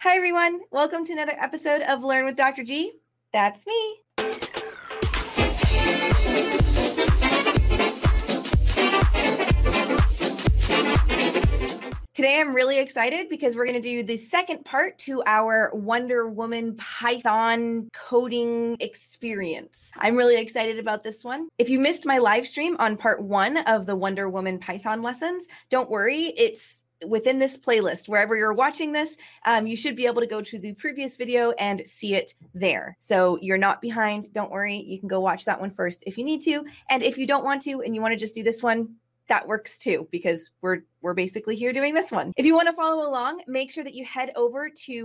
Hi, everyone. Welcome to another episode of Learn with Dr. G. That's me. Today, I'm really excited because we're going to do the second part to our Wonder Woman Python coding experience. I'm really excited about this one. If you missed my live stream on part 1 of the Wonder Woman Python lessons, don't worry, it's within this playlist. Wherever you're watching this, you should be able to go to the previous video and see it there. So you're not behind. Don't worry. You can go watch that one first if you need to. And if you don't want to and you want to just do this one, that works too, because we're basically here doing this one. If you want to follow along, make sure that you head over to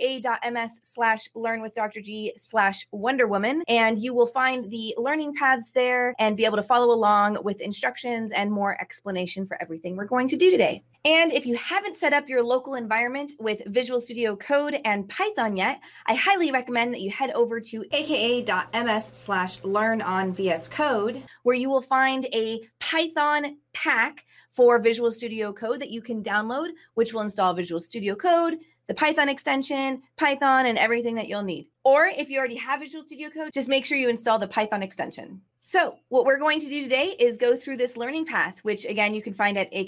aka.ms/learnwithdrg/Wonder Woman, and you will find the learning paths there and be able to follow along with instructions and more explanation for everything we're going to do today. And if you haven't set up your local environment with Visual Studio Code and Python yet, I highly recommend that you head over to aka.ms/learn on VS Code, where you will find a Python pack for Visual Studio Code that you can download, which will install Visual Studio Code, the Python extension, Python, and everything that you'll need. Or if you already have Visual Studio Code, just make sure you install the Python extension. So what we're going to do today is go through this learning path, which again, you can find at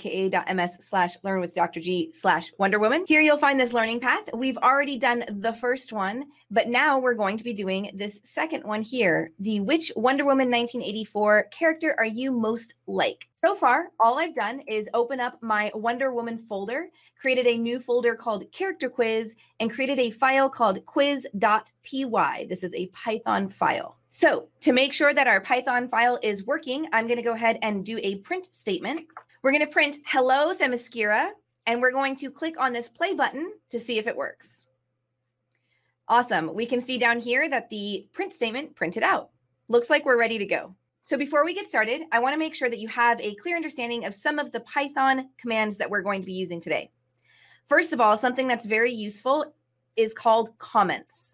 aka.ms/learnwithdrg/Wonder Woman. Here you'll find this learning path. We've already done the first one, but now we're going to be doing this second one here. The which Wonder Woman 1984 character are you most like? So far, all I've done is open up my Wonder Woman folder, created a new folder called Character Quiz, and created a file called quiz.py. This is a Python file. So to make sure that our Python file is working, I'm going to go ahead and do a print statement. We're going to print hello Themyscira, and we're going to click on this play button to see if it works. Awesome. We can see down here that the print statement printed out. Looks like we're ready to go. So before we get started, I want to make sure that you have a clear understanding of some of the Python commands that we're going to be using today. First of all, something that's very useful is called comments.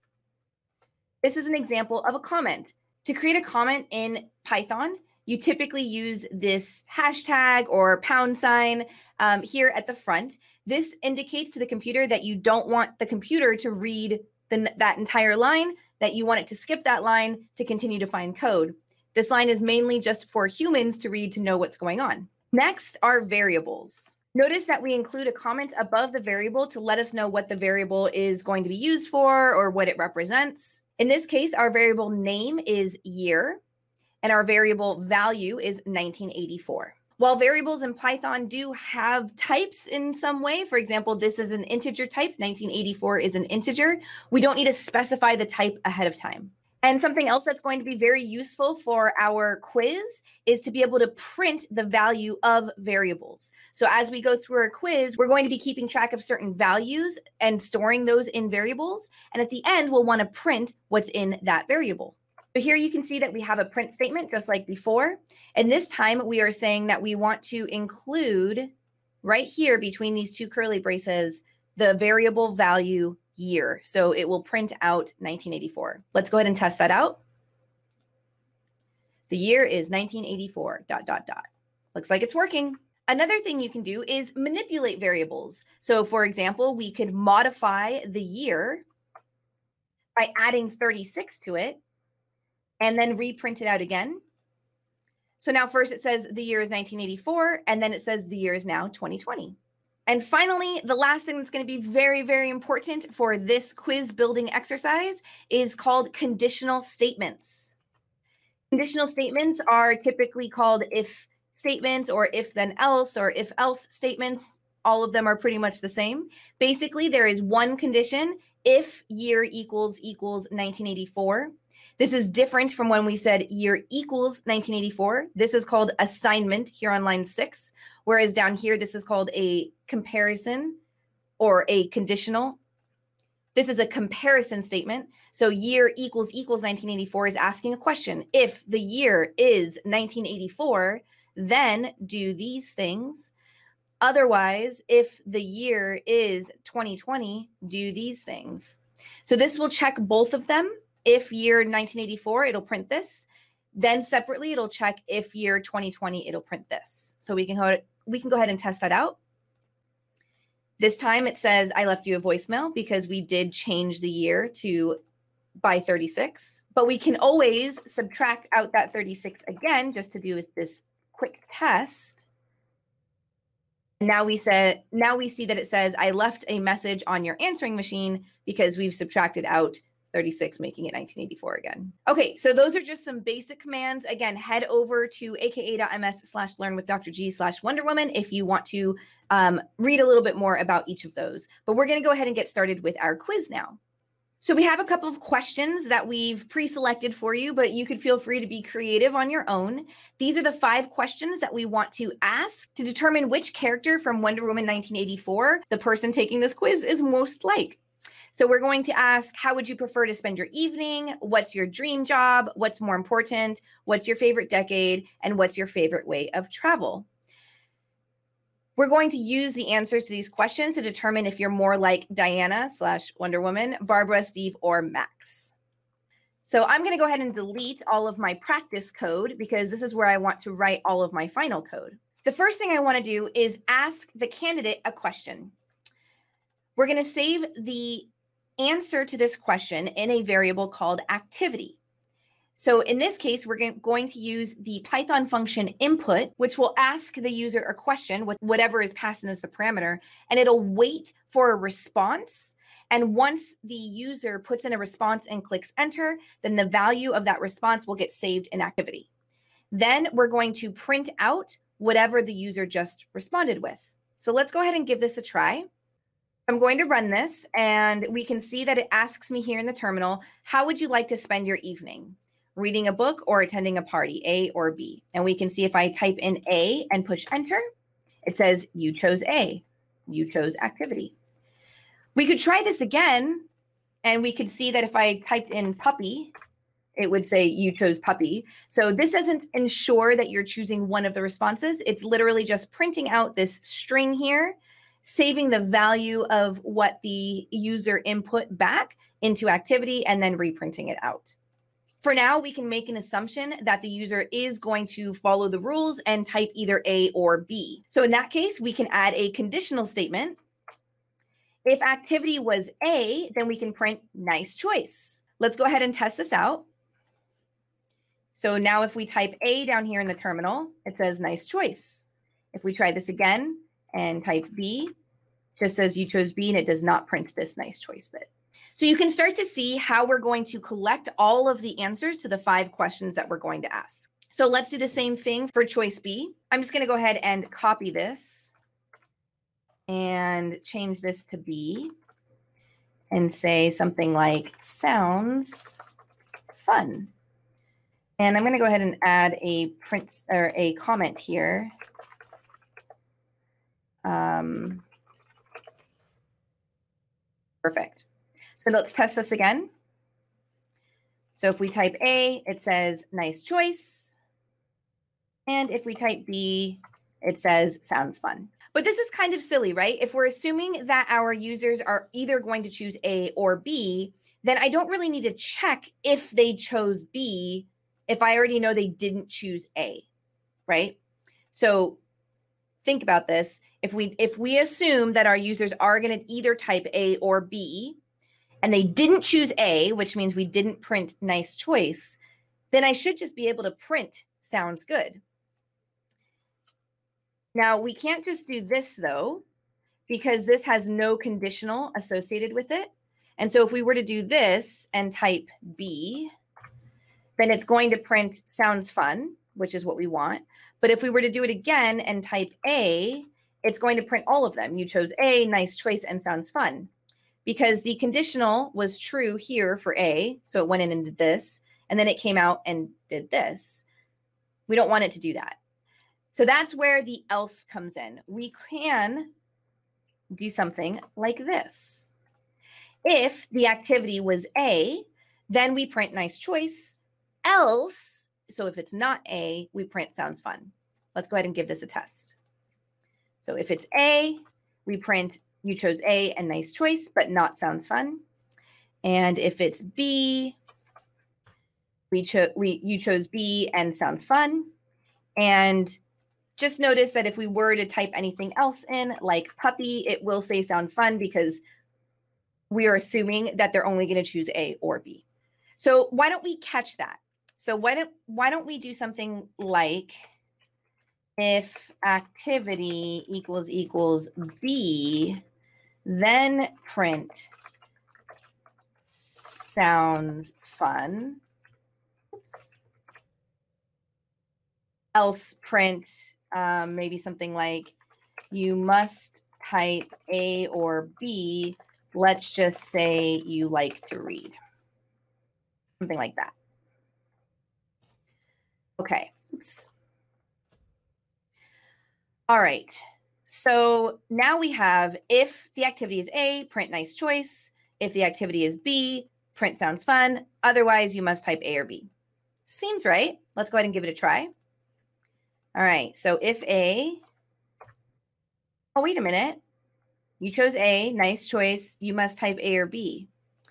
This is an example of a comment. To create a comment in Python, you typically use this hashtag or # here at the front. This indicates to the computer that you don't want the computer to read that entire line, that you want it to skip that line to continue to find code. This line is mainly just for humans to read to know what's going on. Next are variables. Notice that we include a comment above the variable to let us know what the variable is going to be used for or what it represents. In this case, our variable name is year, and our variable value is 1984. While variables in Python do have types in some way, for example, this is an integer type, 1984 is an integer, we don't need to specify the type ahead of time. And something else that's going to be very useful for our quiz is to be able to print the value of variables. So as we go through our quiz, we're going to be keeping track of certain values and storing those in variables. And at the end, we'll want to print what's in that variable. So here you can see that we have a print statement just like before. And this time we are saying that we want to include right here between these two curly braces, the variable value year. So it will print out 1984. Let's go ahead and test that out. The year is 1984, ... Looks like it's working. Another thing you can do is manipulate variables. So for example, we could modify the year by adding 36 to it and then reprint it out again. So now first it says the year is 1984, and then it says the year is now 2020. And finally, the last thing that's going to be very, very important for this quiz building exercise is called conditional statements. Conditional statements are typically called if statements or if then else or if else statements. All of them are pretty much the same. Basically, there is one condition if year equals 1984. This is different from when we said year equals 1984. This is called assignment here on line 6, whereas down here, this is called a comparison or a conditional. This is a comparison statement. So year equals 1984 is asking a question. If the year is 1984, then do these things. Otherwise, if the year is 2020, do these things. So this will check both of them. If year 1984, it'll print this. Then separately, it'll check if year 2020, it'll print this. So we can go ahead and test that out. This time it says I left you a voicemail because we did change the year by 36, but we can always subtract out that 36 again just to do this quick test. Now we see that it says I left a message on your answering machine because we've subtracted out 36, making it 1984 again. Okay, so those are just some basic commands. Again, head over to aka.ms/learnwithdrg/Wonder Woman if you want to read a little bit more about each of those. But we're going to go ahead and get started with our quiz now. So we have a couple of questions that we've pre-selected for you, but you could feel free to be creative on your own. These are the 5 questions that we want to ask to determine which character from Wonder Woman 1984 the person taking this quiz is most like. So we're going to ask, how would you prefer to spend your evening? What's your dream job? What's more important? What's your favorite decade? And what's your favorite way of travel? We're going to use the answers to these questions to determine if you're more like Diana/Wonder Woman, Barbara, Steve, or Max. So I'm going to go ahead and delete all of my practice code because this is where I want to write all of my final code. The first thing I want to do is ask the candidate a question. We're going to save the answer to this question in a variable called activity. So in this case, we're going to use the Python function input, which will ask the user a question, whatever is passed in as the parameter, and it'll wait for a response. And once the user puts in a response and clicks enter, then the value of that response will get saved in activity. Then we're going to print out whatever the user just responded with. So let's go ahead and give this a try. I'm going to run this, and we can see that it asks me here in the terminal, how would you like to spend your evening? Reading a book or attending a party, A or B? And we can see if I type in A and push enter, it says you chose A, you chose activity. We could try this again, and we could see that if I typed in puppy, it would say you chose puppy. So this doesn't ensure that you're choosing one of the responses. It's literally just printing out this string here, saving the value of what the user input back into activity, and then reprinting it out. For now, we can make an assumption that the user is going to follow the rules and type either A or B. So in that case, we can add a conditional statement. If activity was A, then we can print nice choice. Let's go ahead and test this out. So now if we type A down here in the terminal, it says nice choice. If we try this again and type B, it just says you chose B, and it does not print this nice choice bit. So you can start to see how we're going to collect all of the answers to the 5 questions that we're going to ask. So let's do the same thing for choice B. I'm just going to go ahead and copy this and change this to B and say something like sounds fun. And I'm going to go ahead and add a print or a comment here. Perfect. So let's test this again. So if we type A, it says nice choice. And if we type B, it says sounds fun. But this is kind of silly, right? If we're assuming that our users are either going to choose A or B, then I don't really need to check if they chose B if I already know they didn't choose A, right? So think about this. If we assume that our users are going to either type A or B, and they didn't choose A, which means we didn't print nice choice, then I should just be able to print sounds good. Now, we can't just do this, though, because this has no conditional associated with it. And so if we were to do this and type B, then it's going to print sounds fun, which is what we want. But if we were to do it again and type A, it's going to print all of them. You chose A, nice choice, and sounds fun. Because the conditional was true here for A, so it went in and did this, and then it came out and did this. We don't want it to do that. So that's where the else comes in. We can do something like this. If the activity was A, then we print nice choice. Else, so if it's not A, we print sounds fun. Let's go ahead and give this a test. So if it's A, we print you chose A and nice choice, but not sounds fun. And if it's B, you chose B and sounds fun. And Just notice that if we were to type anything else in, like puppy, it will say sounds fun because we are assuming that they're only going to choose A or B. So why don't we catch that? So why don't we do something like if activity equals B, then print sounds fun. Oops. Else print maybe something like you must type A or B. Let's just say you like to read. Something like that. Okay. Oops. All right. So now we have if the activity is A, print nice choice. If the activity is B, print sounds fun. Otherwise, you must type A or B. Seems right. Let's go ahead and give it a try. All right. So if A, oh, wait a minute. You chose A, nice choice. You must type A or B.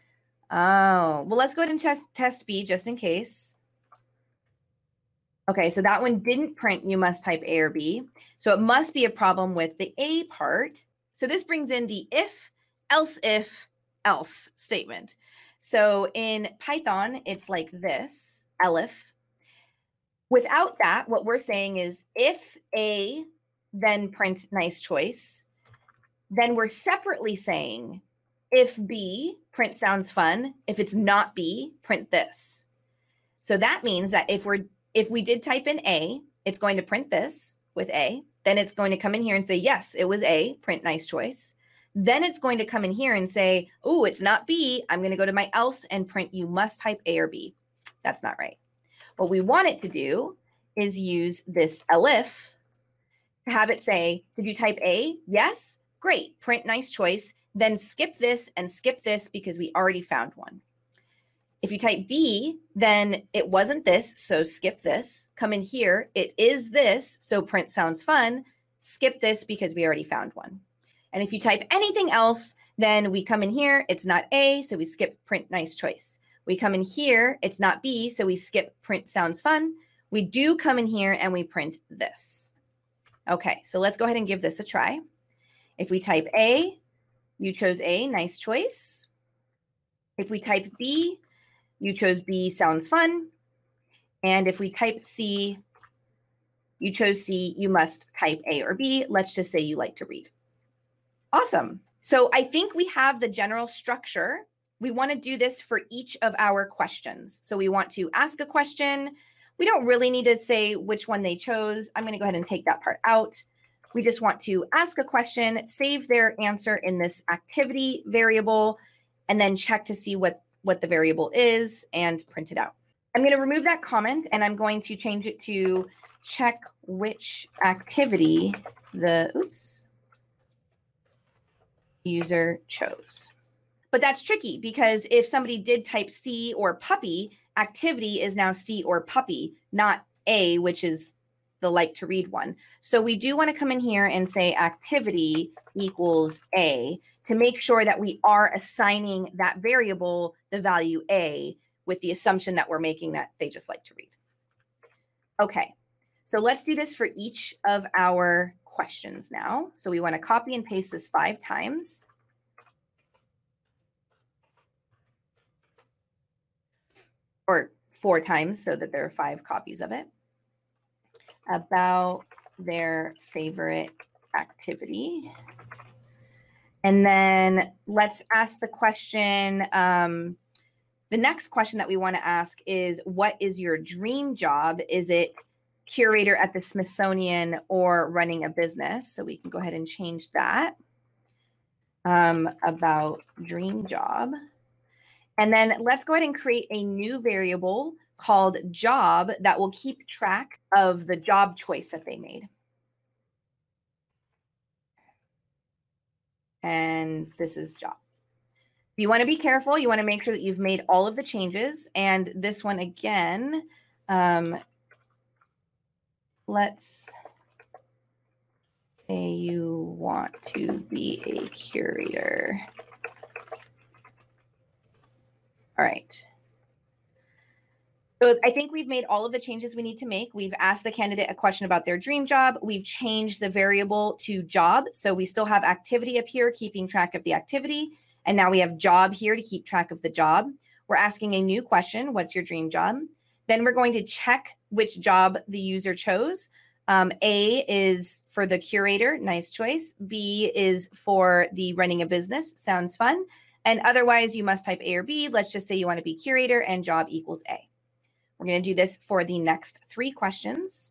Oh, well, let's go ahead and test B just in case. Okay, so that one didn't print you must type A or B. So it must be a problem with the A part. So this brings in the if else statement. So in Python, it's like this, elif. Without that, what we're saying is if A, then print nice choice. Then we're separately saying if B, print sounds fun. If it's not B, print this. So that means that if we did type in A, it's going to print this with A. Then it's going to come in here and say, yes, it was A, print nice choice. Then it's going to come in here and say, oh, it's not B. I'm going to go to my else and print you must type A or B. That's not right. What we want it to do is use this elif to have it say, did you type A? Yes. Great. Print nice choice. Then skip this and skip this because we already found one. If you type B, then it wasn't this, so skip this. Come in here, it is this, so print sounds fun. Skip this because we already found one. And if you type anything else, then we come in here, it's not A, so we skip print nice choice. We come in here, it's not B, so we skip print sounds fun. We do come in here and we print this. Okay, so let's go ahead and give this a try. If we type A, you chose A, nice choice. If we type B, you chose B, sounds fun. And if we type C, you chose C, you must type A or B. Let's just say you like to read. Awesome. So I think we have the general structure. We want to do this for each of our questions. So we want to ask a question. We don't really need to say which one they chose. I'm going to go ahead and take that part out. We just want to ask a question, save their answer in this activity variable, and then check to see what the variable is and print it out. I'm going to remove that comment and I'm going to change it to check which activity the user chose. But that's tricky because if somebody did type C or puppy, activity is now C or puppy, not A, which is the like to read one. So we do want to come in here and say activity equals A to make sure that we are assigning that variable the value A with the assumption that we're making that they just like to read. Okay, so let's do this for each of our questions now. So we want to copy and paste this 5 times. Or 4 times so that there are 5 copies of it. About their favorite activity. And then let's ask the question. The next question that we want to ask is, what is your dream job? Is it curator at the Smithsonian or running a business? So we can go ahead and change that. About dream job. And then let's go ahead and create a new variable called job that will keep track of the job choice that they made. And this is job. You want to be careful. You want to make sure that you've made all of the changes. And this one again, let's say you want to be a curator. All right. So I think we've made all of the changes we need to make. We've asked the candidate a question about their dream job. We've changed the variable to job. So we still have activity up here, keeping track of the activity. And now we have job here to keep track of the job. We're asking a new question. What's your dream job? Then we're going to check which job the user chose. A is for the curator. Nice choice. B is for the running a business. Sounds fun. And otherwise, you must type A or B. Let's just say you want to be curator and job equals A. We're going to do this for the next 3 questions.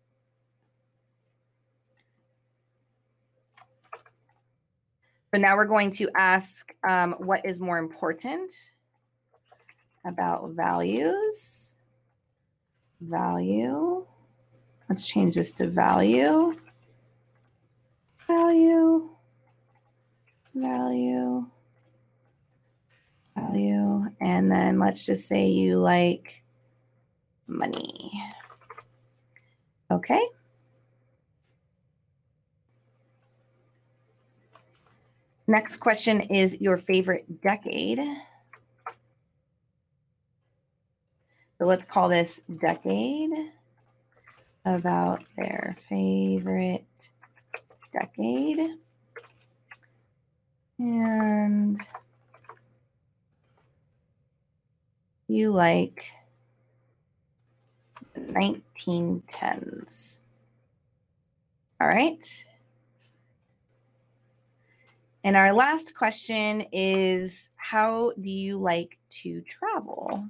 So now we're going to ask what is more important about values. Value. Let's change this to value. Value. Value. Value. And then let's just say you like money. Okay. Next question is your favorite decade. So let's call this decade. About their favorite decade. And you like 1910s. All right. And our last question is, how do you like to travel?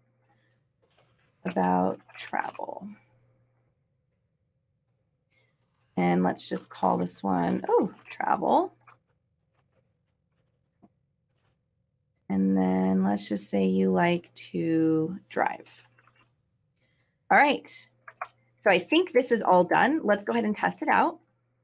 About travel. And let's just call this one, travel. And then let's just say you like to drive. All right. So I think this is all done. Let's go ahead and test it out.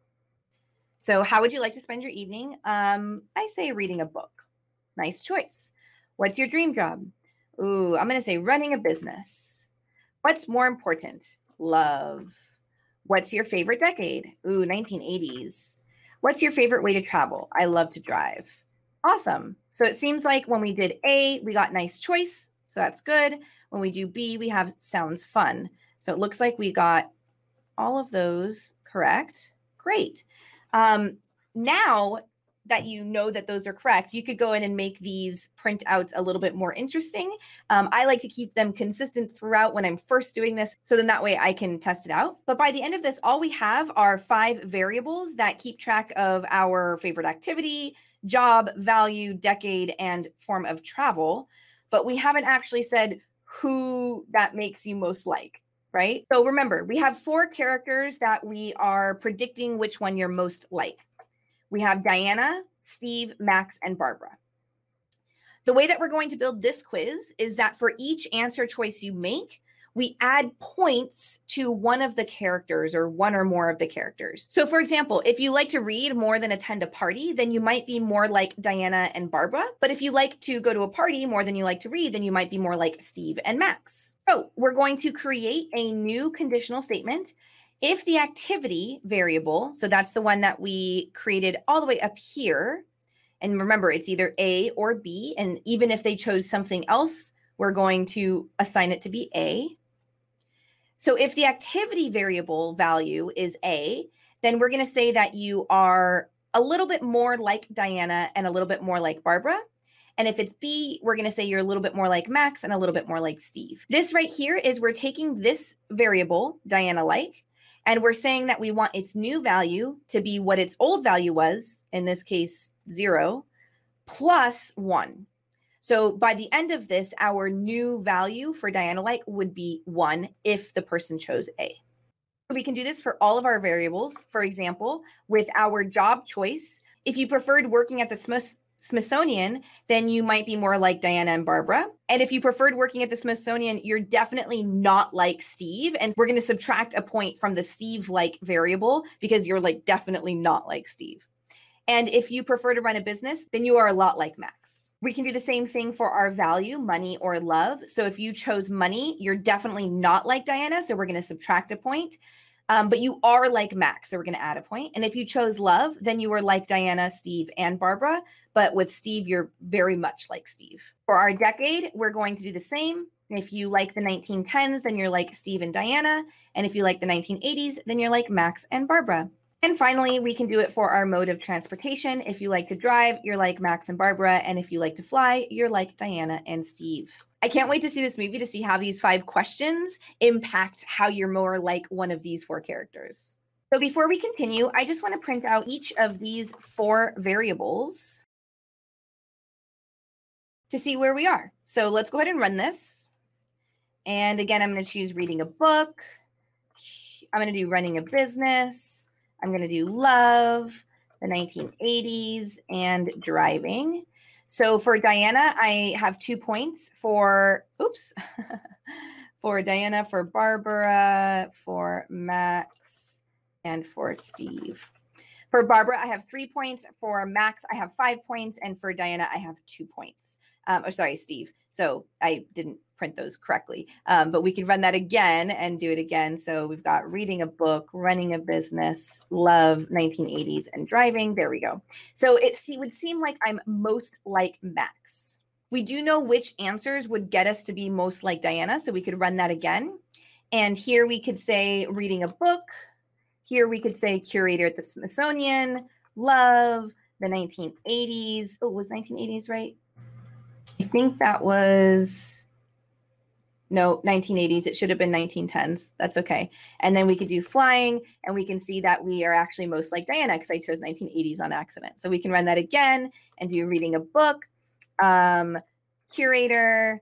So how would you like to spend your evening? I say reading a book. Nice choice. What's your dream job? Ooh, I'm going to say running a business. What's more important? Love. What's your favorite decade? Ooh, 1980s. What's your favorite way to travel? I love to drive. Awesome. So it seems like when we did A, we got nice choice. So that's good. When we do B, we have sounds fun. So it looks like we got all of those correct. Great. Now that you know that those are correct, you could go in and make these printouts a little bit more interesting. I like to keep them consistent throughout when I'm first doing this, so then that way I can test it out. But by the end of this, all we have are 5 variables that keep track of our favorite activity, job, value, decade, and form of travel. But we haven't actually said who that makes you most like, right? So remember, we have 4 characters that we are predicting which one you're most like. We have Diana, Steve, Max, and Barbara. The way that we're going to build this quiz is that for each answer choice you make, we add points to one of the characters or one or more of the characters. So for example, if you like to read more than attend a party, then you might be more like Diana and Barbara. But if you like to go to a party more than you like to read, then you might be more like Steve and Max. So we're going to create a new conditional statement. If the activity variable, so that's the one that we created all the way up here, and remember, it's either A or B, and even if they chose something else, we're going to assign it to be A. So if the activity variable value is A, then we're going to say that you are a little bit more like Diana and a little bit more like Barbara. And if it's B, we're going to say you're a little bit more like Max and a little bit more like Steve. This right here is we're taking this variable, Diana like, and we're saying that we want its new value to be what its old value was, in this case, 0, plus 1. So by the end of this, our new value for Diana-like would be 1 if the person chose A. We can do this for all of our variables. For example, with our job choice, if you preferred working at the Smithsonian, then you might be more like Diana and Barbara. And if you preferred working at the Smithsonian, you're definitely not like Steve. And we're going to subtract a point from the Steve-like variable because you're like definitely not like Steve. And if you prefer to run a business, then you are a lot like Max. We can do the same thing for our value, money or love. So if you chose money, you're definitely not like Diana. So we're going to subtract a point. But you are like Max, so we're going to add a point. And if you chose love, then you were like Diana, Steve, and Barbara. But with Steve, you're very much like Steve. For our decade, we're going to do the same. If you like the 1910s, then you're like Steve and Diana. And if you like the 1980s, then you're like Max and Barbara. And finally, we can do it for our mode of transportation. If you like to drive, you're like Max and Barbara. And if you like to fly, you're like Diana and Steve. I can't wait to see this movie to see how these 5 questions impact how you're more like one of these 4 characters. So before we continue, I just want to print out each of these 4 variables to see where we are. So let's go ahead and run this. And again, I'm going to choose reading a book. I'm going to do running a business. I'm going to do love, the 1980s, and driving. So for Diana, I have 2 points for, oops, for Diana, for Barbara, for Max, and for Steve. For Barbara, I have 3 points. For Max, I have 5 points. And for Diana, I have 2 points. Sorry, Steve. So I didn't print those correctly. But we can run that again and do it again. So we've got reading a book, running a business, love, 1980s, and driving. There we go. So it would seem like I'm most like Max. We do know which answers would get us to be most like Diana. So we could run that again. And here we could say reading a book. Here we could say curator at the Smithsonian, love, the 1980s. Oh, was 1980s right? I think that was, no, 1980s. It should have been 1910s. That's okay. And then we could do flying, and we can see that we are actually most like Diana because I chose 1980s on accident. So we can run that again and do reading a book, curator,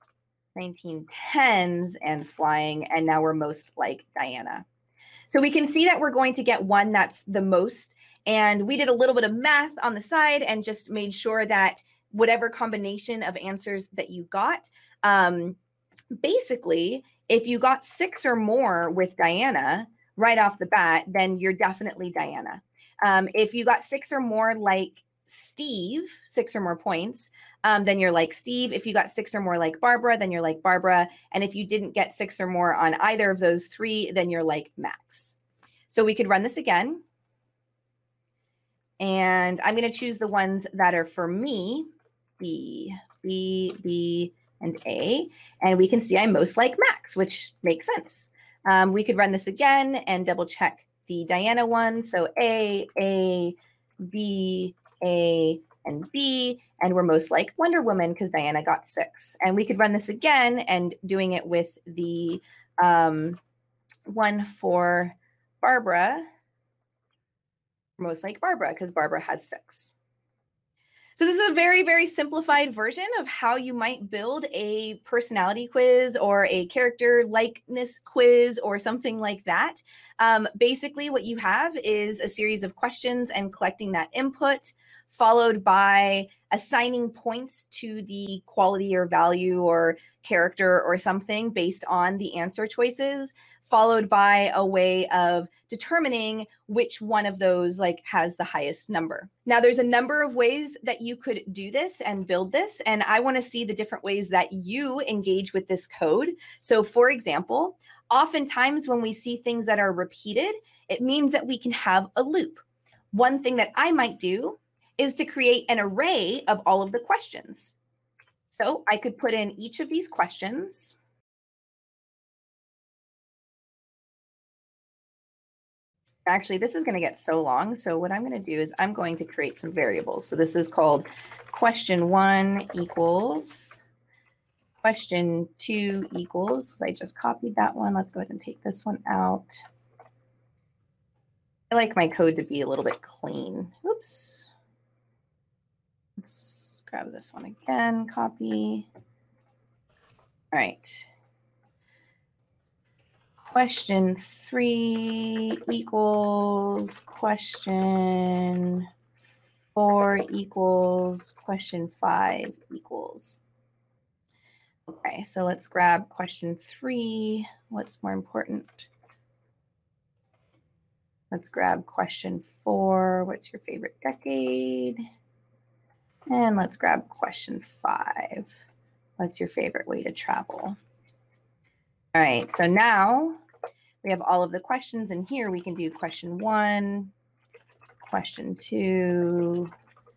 1910s, and flying. And now we're most like Diana. So we can see that we're going to get one that's the most. And we did a little bit of math on the side and just made sure that whatever combination of answers that you got, basically, if you got 6 or more with Diana right off the bat, then you're definitely Diana. If you got 6 or more like Steve, 6 or more points, then you're like Steve. If you got 6 or more like Barbara, then you're like Barbara. And if you didn't get 6 or more on either of those 3, then you're like Max. So we could run this again. And I'm going to choose the ones that are for me, B, and A. And we can see I'm most like Max, which makes sense. We could run this again and double check the Diana one. So A, B, A, and B, and we're most like Wonder Woman because Diana got 6. And we could run this again and doing it with the one for Barbara, most like Barbara because Barbara had 6. So this is a very, very simplified version of how you might build a personality quiz or a character likeness quiz or something like that. Basically, what you have is a series of questions and collecting that input, followed by assigning points to the quality or value or character or something based on the answer choices, followed by a way of determining which one of those has the highest number. Now, there's a number of ways that you could do this and build this, and I want to see the different ways that you engage with this code. So for example, oftentimes when we see things that are repeated, it means that we can have a loop. One thing that I might do is to create an array of all of the questions. So I could put in each of these questions. Actually, this is going to get so long. So what I'm going to do is I'm going to create some variables. So this is called question 1 equals question 2 equals. I just copied that one. Let's go ahead and take this one out. I like my code to be a little bit clean. Oops. Let's grab this one again, copy. All right. Question 3 equals question 4 equals question 5 equals. Okay, so let's grab question 3. What's more important? Let's grab question 4. What's your favorite decade? And let's grab question 5. What's your favorite way to travel? All right, so now we have all of the questions in here. We can do question 1, question 2,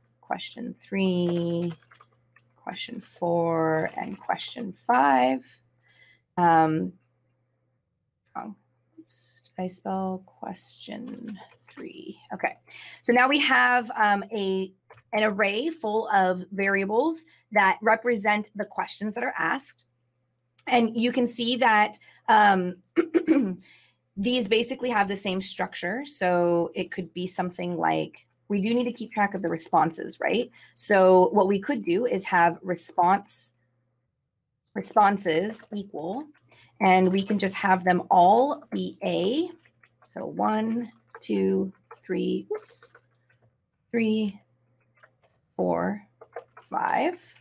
question 3, question 4, and question 5. Oops, did I spell question 3? Okay, so now we have an array full of variables that represent the questions that are asked. And you can see that these basically have the same structure. So it could be something like, we do need to keep track of the responses, right? So what we could do is have responses equal, and we can just have them all be A. So 1, 2, 3, oops, 3, 4, 5.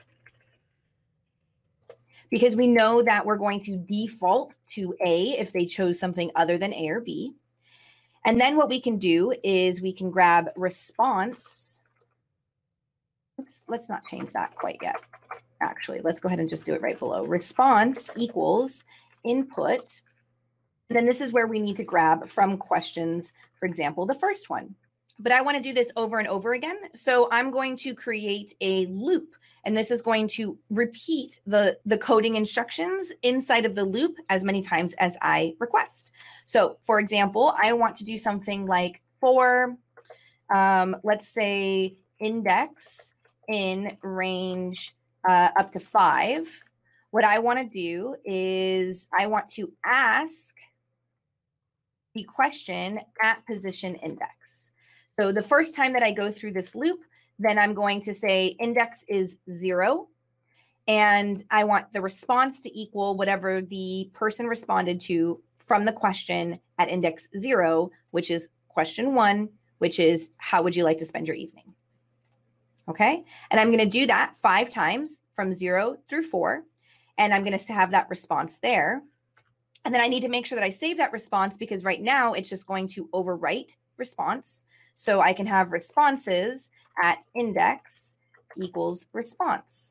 Because we know that we're going to default to A if they chose something other than A or B. And then what we can do is we can grab response. Oops, let's not change that quite yet. Actually, let's go ahead and just do it right below. Response equals input. And then this is where we need to grab from questions, for example, the first one. But I want to do this over and over again. So I'm going to create a loop, and this is going to repeat the coding instructions inside of the loop as many times as I request. So for example, I want to do something like for, let's say, index in range up to 5. What I want to do is I want to ask the question at position index. So the first time that I go through this loop, then I'm going to say index is 0. And I want the response to equal whatever the person responded to from the question at index 0, which is question 1, which is how would you like to spend your evening? Okay. And I'm going to do that 5 times from 0 through 4. And I'm going to have that response there. And then I need to make sure that I save that response, because right now it's just going to overwrite response. So I can have responses at index equals response.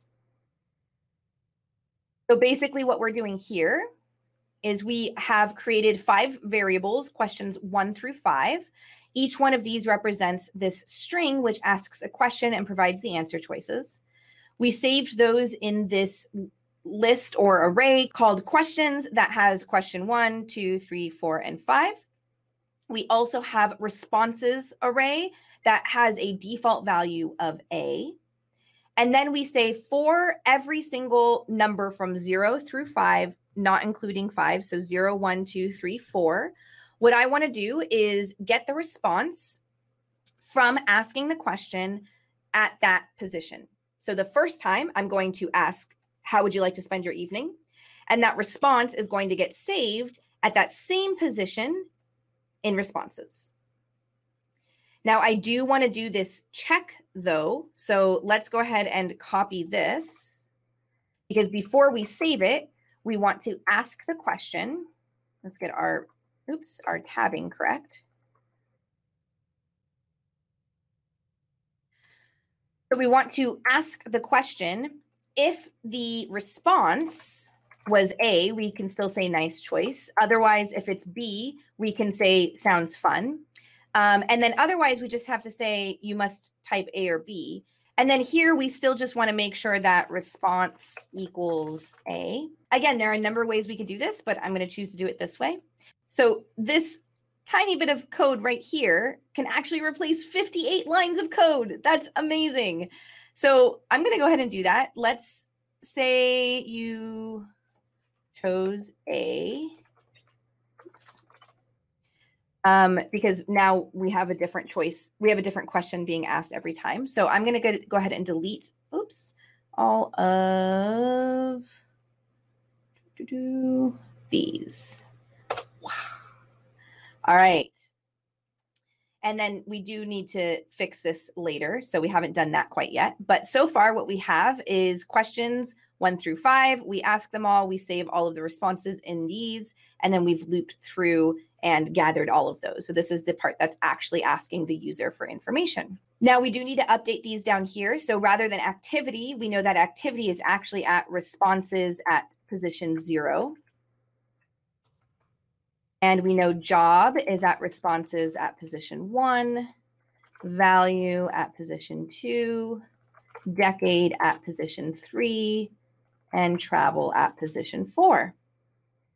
So basically what we're doing here is we have created 5 variables, questions 1 through 5. Each one of these represents this string, which asks a question and provides the answer choices. We saved those in this list or array called questions that has question 1, 2, 3, 4, and 5. We also have responses array that has a default value of A. And then we say for every single number from 0 through 5, not including 5, so 0, 1, 2, 3, 4, what I want to do is get the response from asking the question at that position. So the first time I'm going to ask, how would you like to spend your evening? And that response is going to get saved at that same position in responses. Now I do want to do this check though. So let's go ahead and copy this, because before we save it, we want to ask the question. Let's get our tabbing correct. So we want to ask the question. If the response was A, we can still say nice choice. Otherwise, if it's B, we can say sounds fun. And then otherwise, we just have to say you must type A or B. And then here, we still just want to make sure that response equals A. Again, there are a number of ways we could do this, but I'm going to choose to do it this way. So this tiny bit of code right here can actually replace 58 lines of code. That's amazing. So I'm going to go ahead and do that. Let's say you chose A. Oops. Because now we have a different choice. We have a different question being asked every time. So I'm going to go ahead and delete, all of these. Wow. All right. And then we do need to fix this later. So we haven't done that quite yet. But so far what we have is questions 1 through 5. We ask them all. We save all of the responses in these. And then we've looped through and gathered all of those. So this is the part that's actually asking the user for information. Now we do need to update these down here. So rather than activity, we know that activity is actually at responses at position 0. And we know job is at responses at position 1, value at position 2, decade at position 3, and travel at position 4.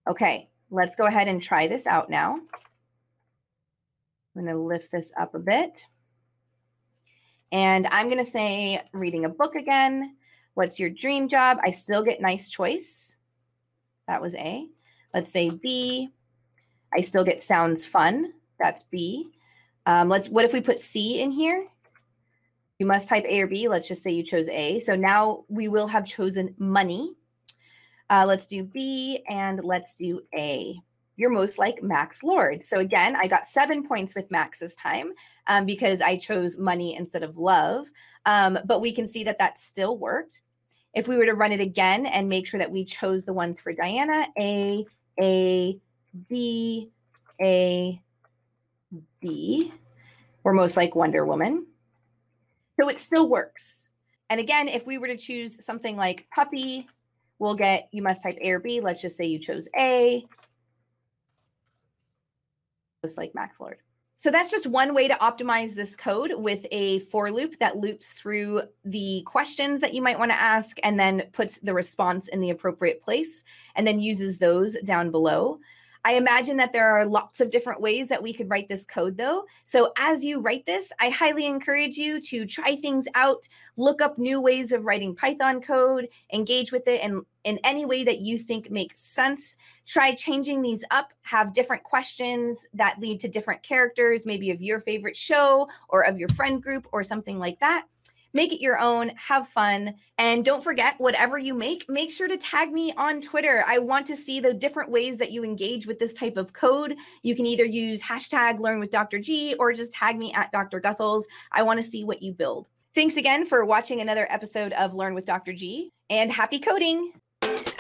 Okay, let's go ahead and try this out now. I'm going to lift this up a bit. And I'm going to say reading a book again. What's your dream job? I still get nice choice. That was A. Let's say B. I still get sounds fun. That's B. What if we put C in here? You must type A or B. Let's just say you chose A. So now we will have chosen money. Let's do B and let's do A. You're most like Max Lord. So again, I got 7 points with Max this time because I chose money instead of love. But we can see that that still worked. If we were to run it again and make sure that we chose the ones for Diana, A, B, A, B, we're most like Wonder Woman. So it still works. And again, if we were to choose something like puppy, we'll get, you must type A or B. Let's just say you chose A. Just like Max Lord. So that's just one way to optimize this code with a for loop that loops through the questions that you might want to ask and then puts the response in the appropriate place and then uses those down below. I imagine that there are lots of different ways that we could write this code though. So as you write this, I highly encourage you to try things out, look up new ways of writing Python code, engage with it in any way that you think makes sense. Try changing these up, have different questions that lead to different characters, maybe of your favorite show or of your friend group or something like that. Make it your own, have fun, and don't forget, whatever you make sure to tag me on Twitter. I want to see the different ways that you engage with this type of code. You can either use hashtag #LearnWithDrG or just tag me at Dr. Guthels. I want to see what you build. Thanks again for watching another episode of Learn with Dr. G, and happy coding.